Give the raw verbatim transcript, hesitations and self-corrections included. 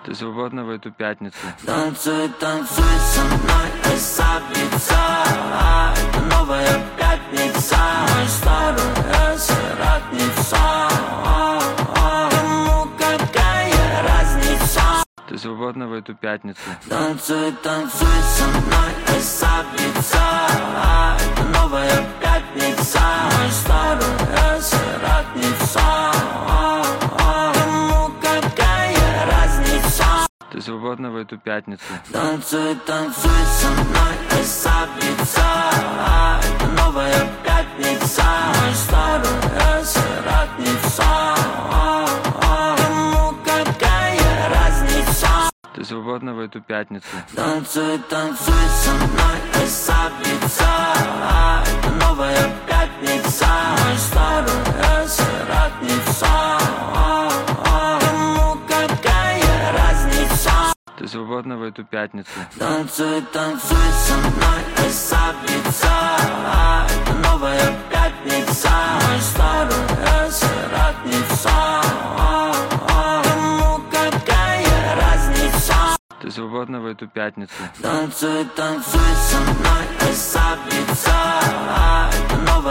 Ты свободна в эту пятницу? Танцуй, танцуй со мной, красавица. Это новая пятница, моя старая соратница. Кому какая разница? Ты свободна в эту пятницу? Танцуй, танцуй со мной, красавица. Это новая пятница, моя старая соратница. Кому какая разница? Ты свободна в эту пятницу? Танцуй, танцуй со мной, красавица. Это новая пятница, моя старая соратница. Кому какая разница? Ты свободна в эту пятницу? Танцуй, танцуй со мной, красавица. Это новая пятница, моя старая соратница. Кому какая разница? Ты свободна в эту пятницу? Танцуй, танцуй со мной, красавица. Это новая пятница, моя старая соратница. Кому какая разница? Ты свободна в эту пятницу? Танцуй, танцуй со мной, красавица. Это новая